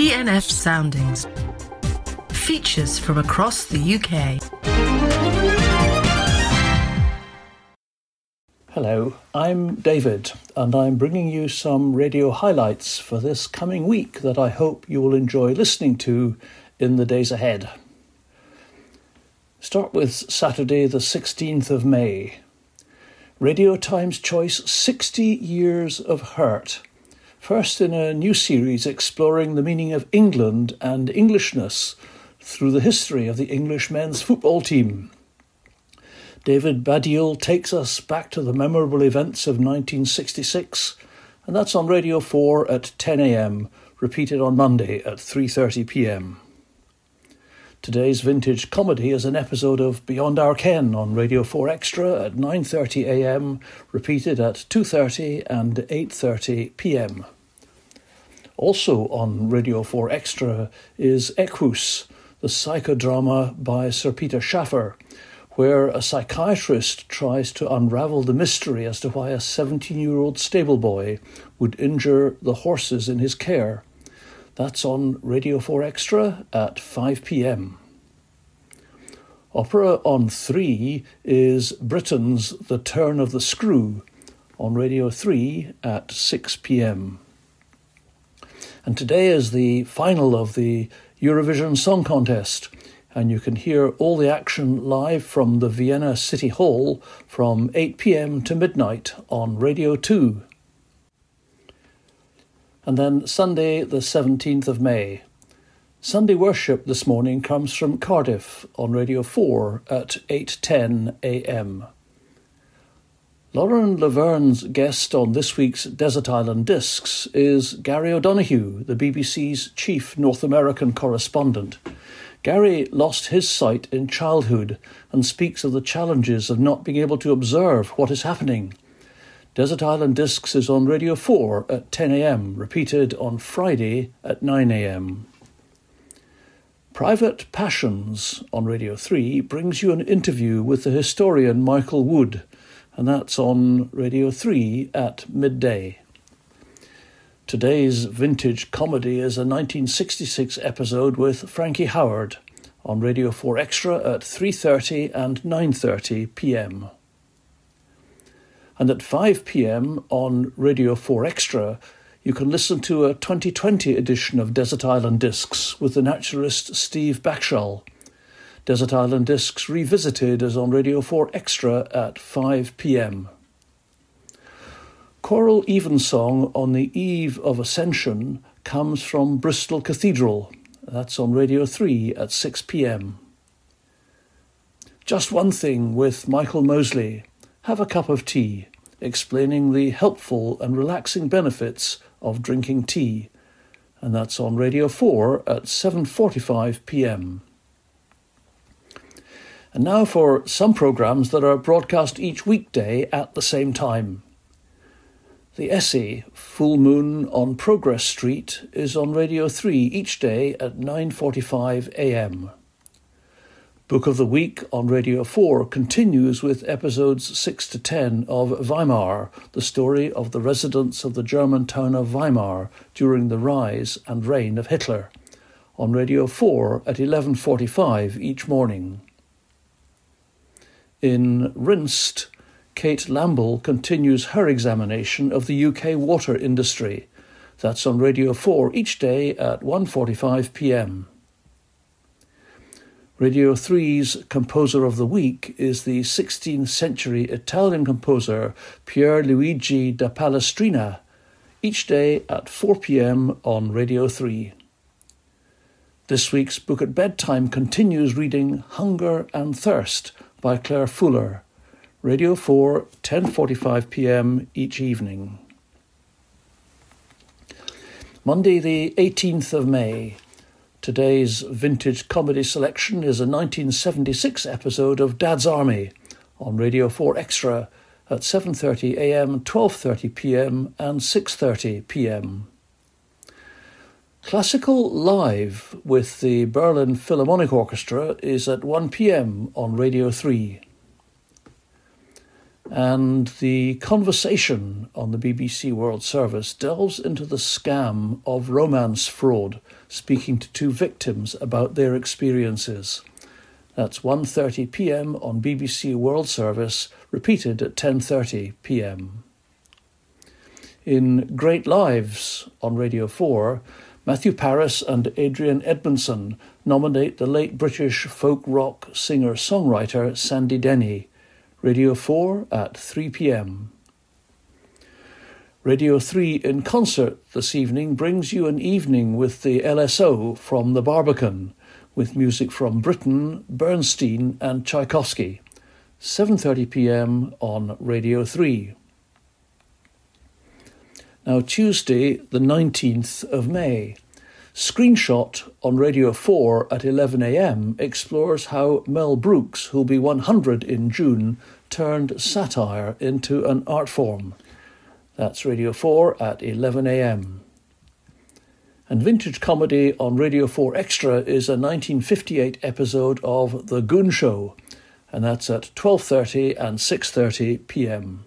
BNF Soundings. Features from across the UK. Hello, I'm David, and I'm bringing you some radio highlights for this coming week that I hope you will enjoy listening to in the days ahead. Start with Saturday the 16th of May. Radio Times Choice 60 Years of Hurt. First in a new series exploring the meaning of England and Englishness through the history of the English men's football team. David Baddiel takes us back to the memorable events of 1966, and that's on Radio 4 at 10 a.m, repeated on Monday at 3:30 p.m. Today's vintage comedy is an episode of Beyond Our Ken on Radio 4 Extra at 9:30 a.m, repeated at 2:30 and 8:30 p.m. Also on Radio 4 Extra is Equus, the psychodrama by Sir Peter Shaffer, where a psychiatrist tries to unravel the mystery as to why a 17-year-old stable boy would injure the horses in his care. That's on Radio 4 Extra at 5 p.m. Opera on 3 is Britain's The Turn of the Screw on Radio 3 at 6 p.m. And today is the final of the Eurovision Song Contest, and you can hear all the action live from the Vienna City Hall from 8 p.m. to midnight on Radio 2. And then Sunday the 17th of May. Sunday worship this morning comes from Cardiff on Radio 4 at 8:10 a.m. Lauren Laverne's guest on this week's Desert Island Discs is Gary O'Donoghue, the BBC's chief North American correspondent. Gary lost his sight in childhood and speaks of the challenges of not being able to observe what is happening. Desert Island Discs is on Radio 4 at 10 a.m, repeated on Friday at 9 a.m. Private Passions on Radio 3 brings you an interview with the historian Michael Wood, and that's on Radio 3 at midday. Today's vintage comedy is a 1966 episode with Frankie Howerd on Radio 4 Extra at 3:30 and 9:30 p.m. And at 5 p.m. on Radio 4 Extra, you can listen to a 2020 edition of Desert Island Discs with the naturalist Steve Backshall. Desert Island Discs Revisited is on Radio 4 Extra at 5 p.m. Choral Evensong on the Eve of Ascension comes from Bristol Cathedral. That's on Radio 3 at 6 p.m. Just One Thing with Michael Mosley. Have a cup of tea, explaining the helpful and relaxing benefits of drinking tea. And that's on Radio 4 at 7:45 p.m. And now for some programmes that are broadcast each weekday at the same time. The essay, Full Moon on Progress Street, is on Radio 3 each day at 9:45 a.m. Book of the Week on Radio 4 continues with episodes 6 to 10 of Weimar, the story of the residents of the German town of Weimar during the rise and reign of Hitler, on Radio 4 at 11:45 each morning. In Rinsed, Kate Lamble continues her examination of the UK water industry. That's on Radio 4 each day at 1:45 p.m. Radio 3's Composer of the Week is the 16th century Italian composer Pier Luigi da Palestrina, each day at 4 p.m. on Radio 3. This week's Book at Bedtime continues reading Hunger and Thirst by Claire Fuller, Radio 4, 10:45 p.m. each evening. Monday the 18th of May. Today's vintage comedy selection is a 1976 episode of Dad's Army on Radio 4 Extra at 7:30 a.m, 12:30 p.m. and 6:30 p.m. Classical Live with the Berlin Philharmonic Orchestra is at 1 p.m. on Radio 3. And the conversation on the BBC World Service delves into the scam of romance fraud, speaking to two victims about their experiences. That's 1:30 p.m. on BBC World Service, repeated at 10:30 p.m. In Great Lives on Radio 4, Matthew Paris and Adrian Edmondson nominate the late British folk rock singer-songwriter Sandy Denny. Radio 4 at 3 p.m. Radio 3 in concert this evening brings you an evening with the LSO from the Barbican, with music from Britten, Bernstein and Tchaikovsky. 7:30 p.m. on Radio 3. Now Tuesday, the 19th of May. Screenshot on Radio 4 at 11 a.m. explores how Mel Brooks, who'll be 100 in June, turned satire into an art form. That's Radio 4 at 11 a.m. And Vintage Comedy on Radio 4 Extra is a 1958 episode of The Goon Show, and that's at 12:30 and 6:30 p.m.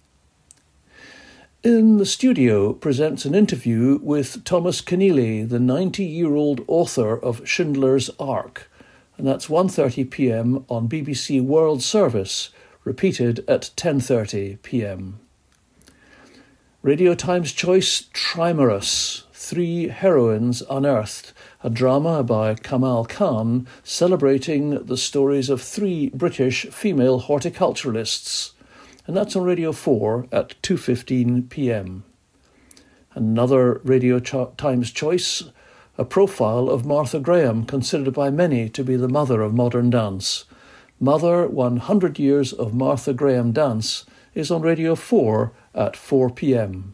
In the Studio presents an interview with Thomas Keneally, the 90-year-old author of Schindler's Ark, and that's 1:30 p.m. on BBC World Service, repeated at 10:30 p.m. Radio Times Choice Trimerous, 3 Heroines Unearthed, a drama by Kamal Khan celebrating the stories of 3 British female horticulturalists. And that's on Radio 4 at 2:15 p.m. Another Radio Times Choice, a profile of Martha Graham, considered by many to be the mother of modern dance. Mother 100 Years of Martha Graham Dance is on Radio 4 at 4 p.m.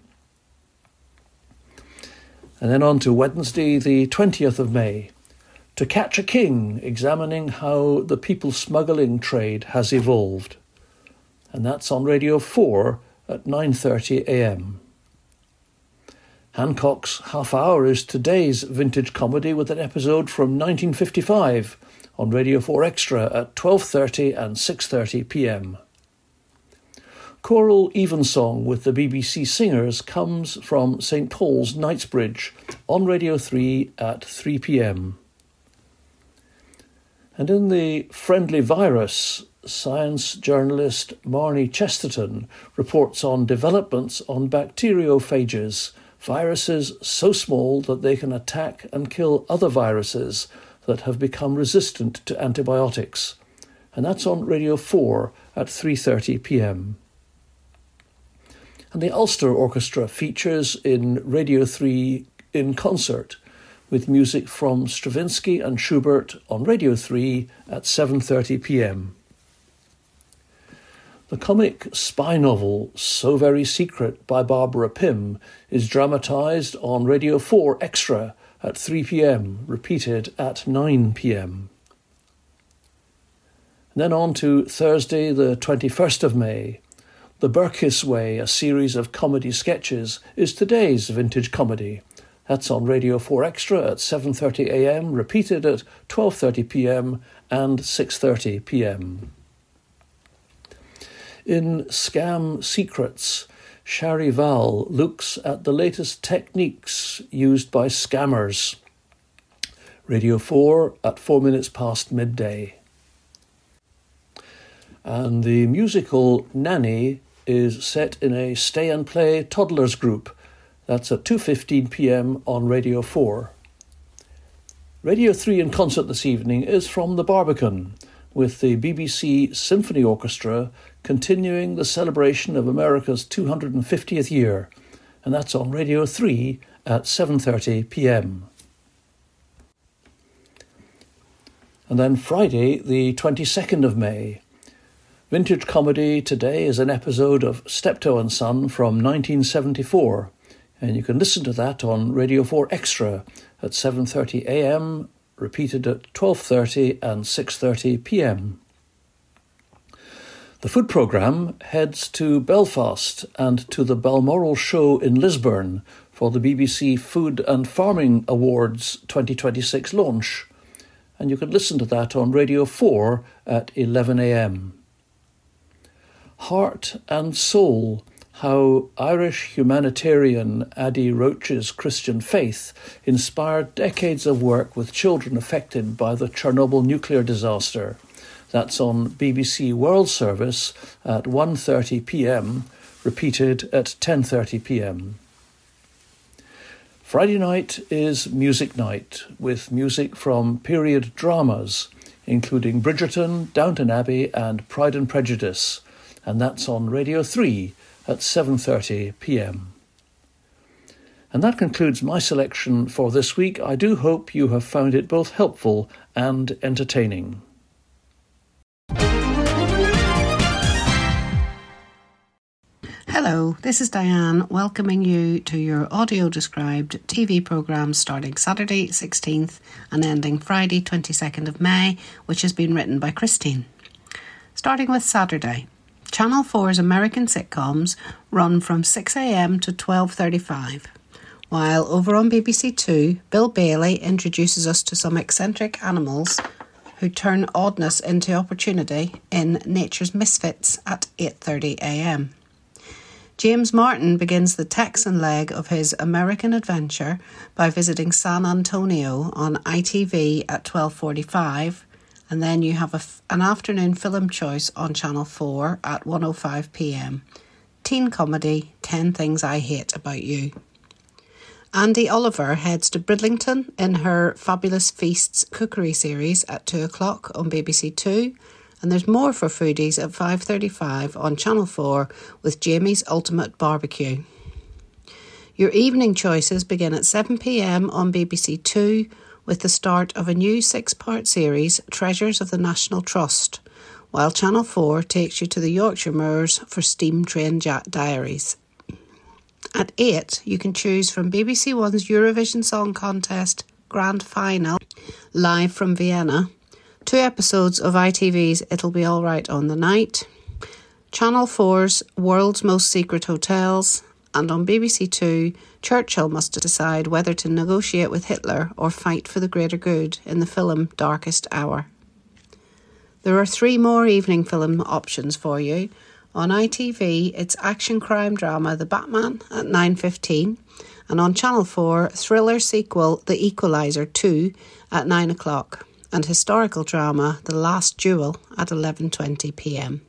And then on to Wednesday, the 20th of May. To Catch a King, examining how the people smuggling trade has evolved. And that's on Radio 4 at 9:30 a.m. Hancock's Half Hour is today's Vintage Comedy with an episode from 1955 on Radio 4 Extra at 12:30 and 6:30 p.m. Choral Evensong with the BBC Singers comes from St Paul's Knightsbridge on Radio 3 at 3 p.m. And in the Friendly Virus, science journalist Marnie Chesterton reports on developments on bacteriophages, viruses so small that they can attack and kill other viruses that have become resistant to antibiotics. And that's on Radio 4 at 3:30 p.m. And the Ulster Orchestra features in Radio 3 in concert, with music from Stravinsky and Schubert on Radio 3 at 7:30 p.m. The comic spy novel So Very Secret by Barbara Pym is dramatised on Radio 4 Extra at 3 p.m, repeated at 9 p.m. And then on to Thursday, the 21st of May. The Burkiss Way, a series of comedy sketches, is today's Vintage Comedy. That's on Radio 4 Extra at 7:30 a.m, repeated at 12:30 p.m. and 6:30 p.m. In Scam Secrets, Shari Val looks at the latest techniques used by scammers. Radio 4 at 4 minutes past midday. And the musical Nanny is set in a stay-and-play toddlers group. That's at 2:15 p.m. on Radio 4. Radio 3 in concert this evening is from the Barbican, with the BBC Symphony Orchestra continuing the celebration of America's 250th year, and that's on Radio 3 at 7:30 p.m. And then Friday, the 22nd of May. Vintage Comedy today is an episode of Steptoe and Son from 1974, and you can listen to that on Radio 4 Extra at 7:30 a.m, repeated at 12:30 and 6:30 p.m. The food programme heads to Belfast and to the Balmoral Show in Lisburn for the BBC Food and Farming Awards 2026 launch, and you can listen to that on Radio 4 at 11 a.m. Heart and Soul, how Irish humanitarian Addie Roach's Christian faith inspired decades of work with children affected by the Chernobyl nuclear disaster. That's on BBC World Service at 1:30 p.m, repeated at 10:30 p.m. Friday night is Music Night, with music from period dramas, including Bridgerton, Downton Abbey and Pride and Prejudice, and that's on Radio 3 at 7:30 p.m. And that concludes my selection for this week. I do hope you have found it both helpful and entertaining. Hello, this is Diane welcoming you to your audio-described TV programme starting Saturday 16th and ending Friday 22nd of May, which has been written by Christine. Starting with Saturday, Channel 4's American sitcoms run from 6 a.m. to 12:35, while over on BBC Two, Bill Bailey introduces us to some eccentric animals who turn oddness into opportunity in Nature's Misfits at 8:30 a.m. James Martin begins the Texan leg of his American adventure by visiting San Antonio on ITV at 12:45, and then you have an afternoon film choice on Channel 4 at 1:05 p.m. Teen comedy, 10 Things I Hate About You. Andy Oliver heads to Bridlington in her Fabulous Feasts cookery series at 2 o'clock on BBC Two, and there's more for foodies at 5:35 on Channel 4 with Jamie's Ultimate Barbecue. Your evening choices begin at 7 p.m. on BBC Two with the start of a new 6-part series, Treasures of the National Trust, while Channel 4 takes you to the Yorkshire Moors for Steam Train Diaries. At 8, you can choose from BBC One's Eurovision Song Contest Grand Final, live from Vienna, 2 episodes of ITV's It'll Be Alright on the Night, Channel 4's World's Most Secret Hotels, and on BBC Two, Churchill must decide whether to negotiate with Hitler or fight for the greater good in the film Darkest Hour. There are 3 more evening film options for you. On ITV, it's action crime drama The Batman at 9:15, and on Channel 4, thriller sequel The Equalizer 2 at 9 o'clock, and historical drama The Last Duel at 11:20 p.m.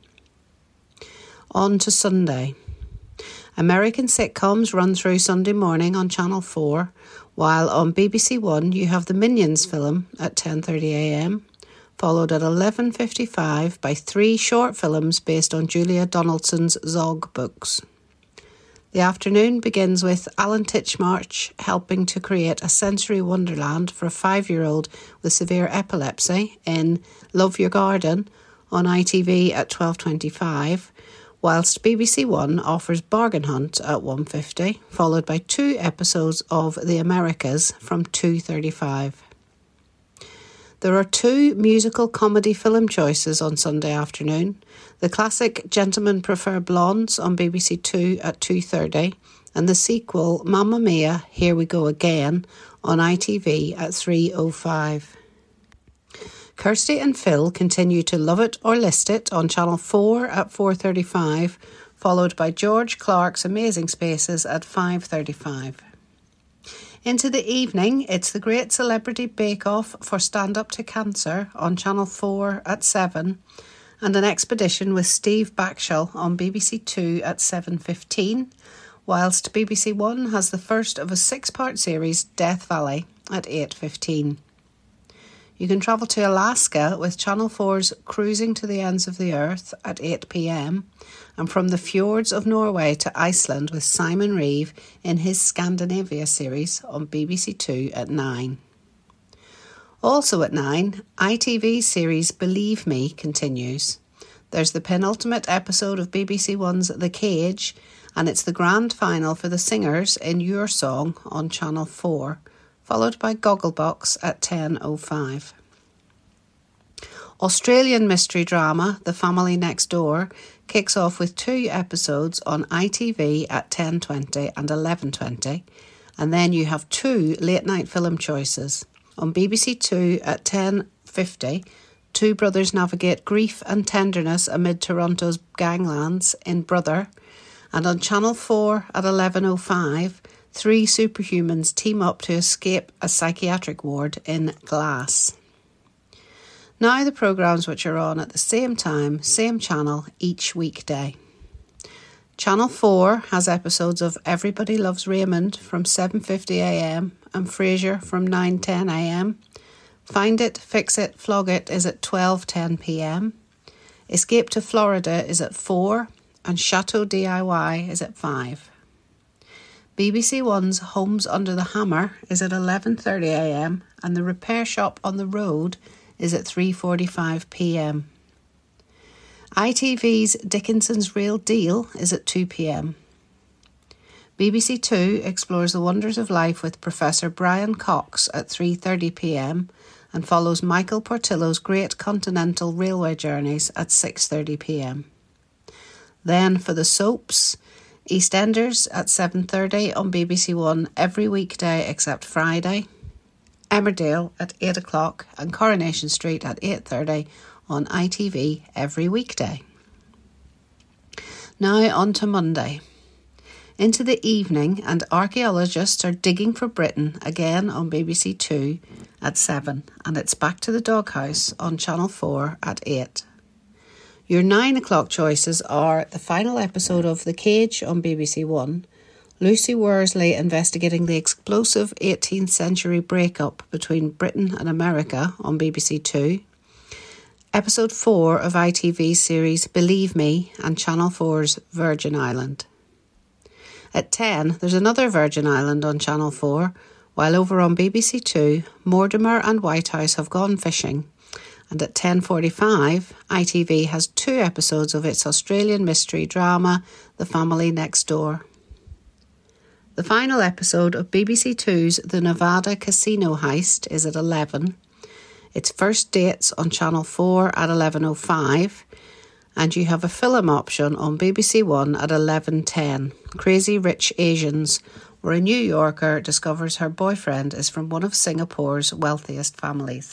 On to Sunday. American sitcoms run through Sunday morning on Channel 4, while on BBC One you have the Minions film at 10:30 a.m, followed at 11:55 by 3 short films based on Julia Donaldson's Zog books. The afternoon begins with Alan Titchmarsh helping to create a sensory wonderland for a 5-year-old with severe epilepsy in Love Your Garden on ITV at 12:25, whilst BBC One offers Bargain Hunt at 1:50, followed by 2 episodes of The Americas from 2:35. There are 2 musical comedy film choices on Sunday afternoon. The classic Gentlemen Prefer Blondes on BBC Two at 2:30 and the sequel Mamma Mia, Here We Go Again on ITV at 3:05. Kirsty and Phil continue to Love It or List It on Channel 4 at 4:35, followed by George Clark's Amazing Spaces at 5:35. Into the evening, it's the Great Celebrity Bake Off for Stand Up to Cancer on Channel 4 at 7, and an expedition with Steve Backshall on BBC Two at 7:15, whilst BBC One has the first of a 6-part series, Death Valley, at 8:15. You can travel to Alaska with Channel 4's Cruising to the Ends of the Earth at 8 p.m, and from the fjords of Norway to Iceland with Simon Reeve in his Scandinavia series on BBC Two at 9. Also at 9, ITV's series Believe Me continues. There's the penultimate episode of BBC One's The Cage, and it's the grand final for the singers in Your Song on Channel 4, followed by Gogglebox at 10:05. Australian mystery drama The Family Next Door kicks off with 2 episodes on ITV at 10:20 and 11:20, and then you have 2 late night film choices. On BBC Two at 10:50, two brothers navigate grief and tenderness amid Toronto's ganglands in Brother. And on Channel 4 at 11:05, three superhumans team up to escape a psychiatric ward in Glass. Now the programmes which are on at the same time, same channel, each weekday. Channel 4 has episodes of Everybody Loves Raymond from 7:50am and Frasier from 9:10am. Find It, Fix It, Flog It is at 12:10pm. Escape to Florida is at 4 and Chateau DIY is at 5. BBC One's Homes Under the Hammer is at 11:30am and The Repair Shop on the Road is at 3:45pm. ITV's Dickinson's Real Deal is at 2pm. BBC Two explores the wonders of life with Professor Brian Cox at 3:30pm and follows Michael Portillo's Great Continental Railway Journeys at 6:30pm. Then for the soaps, EastEnders at 7:30 on BBC One every weekday except Friday, Emmerdale at 8 o'clock and Coronation Street at 8:30 on ITV every weekday. Now on to Monday. Into the evening and archaeologists are digging for Britain again on BBC Two at 7 and it's Back to the Doghouse on Channel 4 at 8. Your 9 o'clock choices are the final episode of The Cage on BBC One, Lucy Worsley investigating the explosive 18th century breakup between Britain and America on BBC Two, Episode 4 of ITV's series Believe Me and Channel 4's Virgin Island. At 10, there's another Virgin Island on Channel 4, while over on BBC Two, Mortimer and Whitehouse have gone fishing. And at 10:45, ITV has 2 episodes of its Australian mystery drama, The Family Next Door. The final episode of BBC Two's The Nevada Casino Heist is at 11. Its first dates on Channel 4 at 11:05, and you have a film option on BBC One at 11:10, Crazy Rich Asians, where a New Yorker discovers her boyfriend is from one of Singapore's wealthiest families.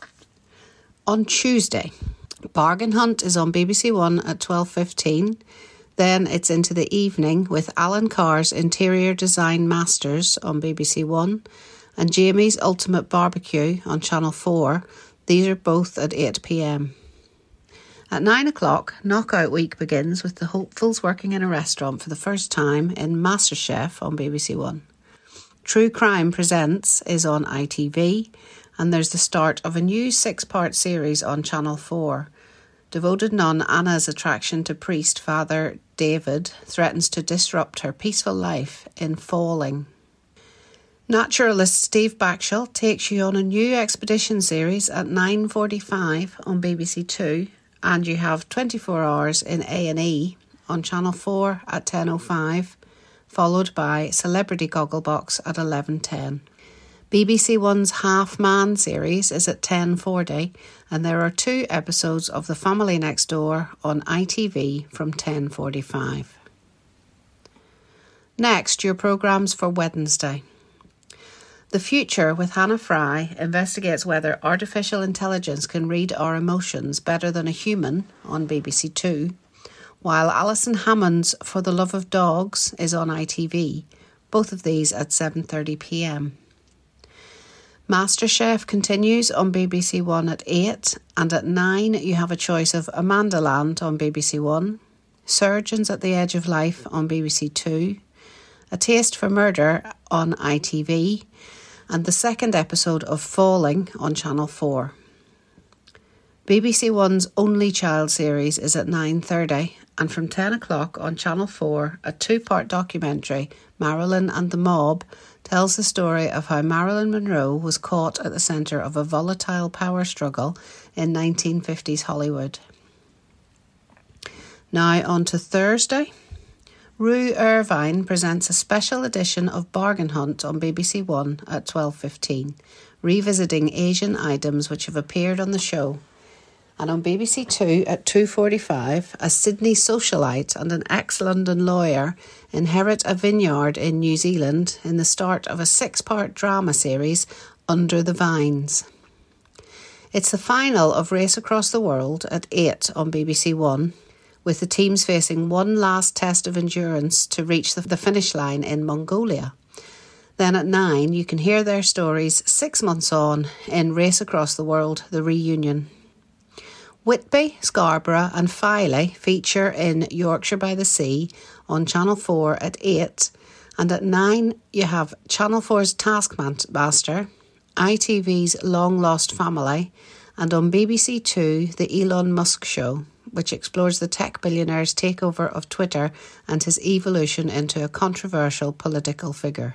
On Tuesday, Bargain Hunt is on BBC One at 12:15. Then it's into the evening with Alan Carr's Interior Design Masters on BBC One and Jamie's Ultimate Barbecue on Channel 4. These are both at 8pm. At 9 o'clock, Knockout Week begins with the hopefuls working in a restaurant for the first time in MasterChef on BBC One. True Crime Presents is on ITV, and there's the start of a new 6-part series on Channel 4. Devoted nun Anna's attraction to priest Father David threatens to disrupt her peaceful life in Falling. Naturalist Steve Backshall takes you on a new expedition series at 9:45 on BBC Two, and you have 24 hours in A&E on Channel 4 at 10:05, followed by Celebrity Gogglebox at 11:10. BBC One's Half Man series is at 10:40, and there are 2 episodes of The Family Next Door on ITV from 10:45. Next, your programmes for Wednesday. The Future with Hannah Fry investigates whether artificial intelligence can read our emotions better than a human on BBC Two, while Alison Hammond's For the Love of Dogs is on ITV, both of these at 7:30pm. MasterChef continues on BBC One at 8, and at 9 you have a choice of Amandaland on BBC One, Surgeons at the Edge of Life on BBC Two, A Taste for Murder on ITV, and the second episode of Falling on Channel 4. BBC One's Only Child series is at 9:30, and from 10 o'clock on Channel 4, a 2-part documentary, Marilyn and the Mob, tells the story of how Marilyn Monroe was caught at the centre of a volatile power struggle in 1950s Hollywood. Now on to Thursday. Rue Irvine presents a special edition of Bargain Hunt on BBC One at 12:15, revisiting Asian items which have appeared on the show. And on BBC Two at 2:45, a Sydney socialite and an ex-London lawyer inherit a vineyard in New Zealand in the start of a 6-part drama series, Under the Vines. It's the final of Race Across the World at 8 on BBC One, with the teams facing one last test of endurance to reach the finish line in Mongolia. Then at 9, you can hear their stories 6 months on in Race Across the World, The Reunion. Whitby, Scarborough and Filey feature in Yorkshire by the Sea on Channel 4 at 8, and at 9 you have Channel 4's Taskmaster, ITV's Long Lost Family, and on BBC Two, The Elon Musk Show, which explores the tech billionaire's takeover of Twitter and his evolution into a controversial political figure.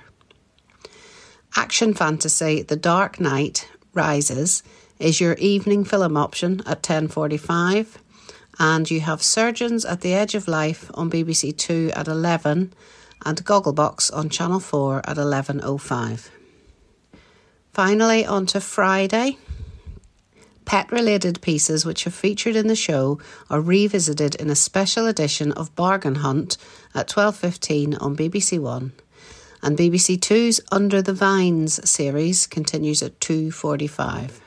Action fantasy The Dark Knight Rises is your evening film option at 10:45, and you have Surgeons at the Edge of Life on BBC Two at 11 and Gogglebox on Channel 4 at 11:05. Finally, on to Friday. Pet-related pieces which have featured in the show are revisited in a special edition of Bargain Hunt at 12:15 on BBC One, and BBC Two's Under the Vines series continues at 2:45.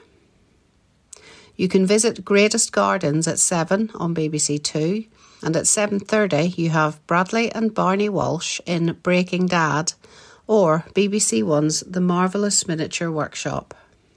You can visit Greatest Gardens at 7 on BBC Two, and at 7:30 you have Bradley and Barney Walsh in Breaking Dad, or BBC One's The Marvellous Miniature Workshop.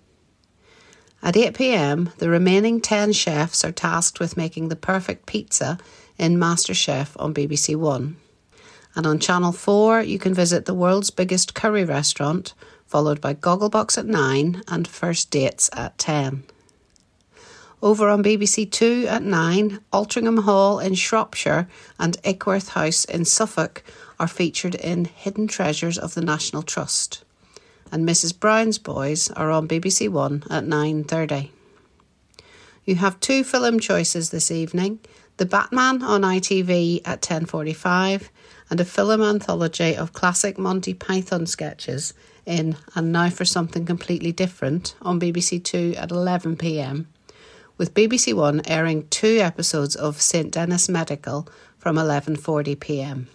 At 8 p.m, the remaining 10 chefs are tasked with making the perfect pizza in MasterChef on BBC One. And on Channel 4, you can visit the world's biggest curry restaurant, followed by Gogglebox at 9 and First Dates at 10. Over on BBC Two at 9, Altrincham Hall in Shropshire and Ickworth House in Suffolk are featured in Hidden Treasures of the National Trust. And Mrs Brown's Boys are on BBC One at 9:30. You have 2 film choices this evening, The Batman on ITV at 10:45 and a film anthology of classic Monty Python sketches in And Now for Something Completely Different on BBC Two at 11 p.m, with BBC One airing 2 episodes of St Dennis Medical from 11:40 p.m.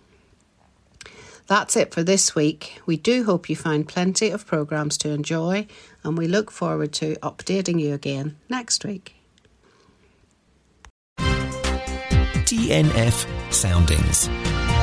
That's it for this week. We do hope you find plenty of programmes to enjoy, and we look forward to updating you again next week. DNF Soundings.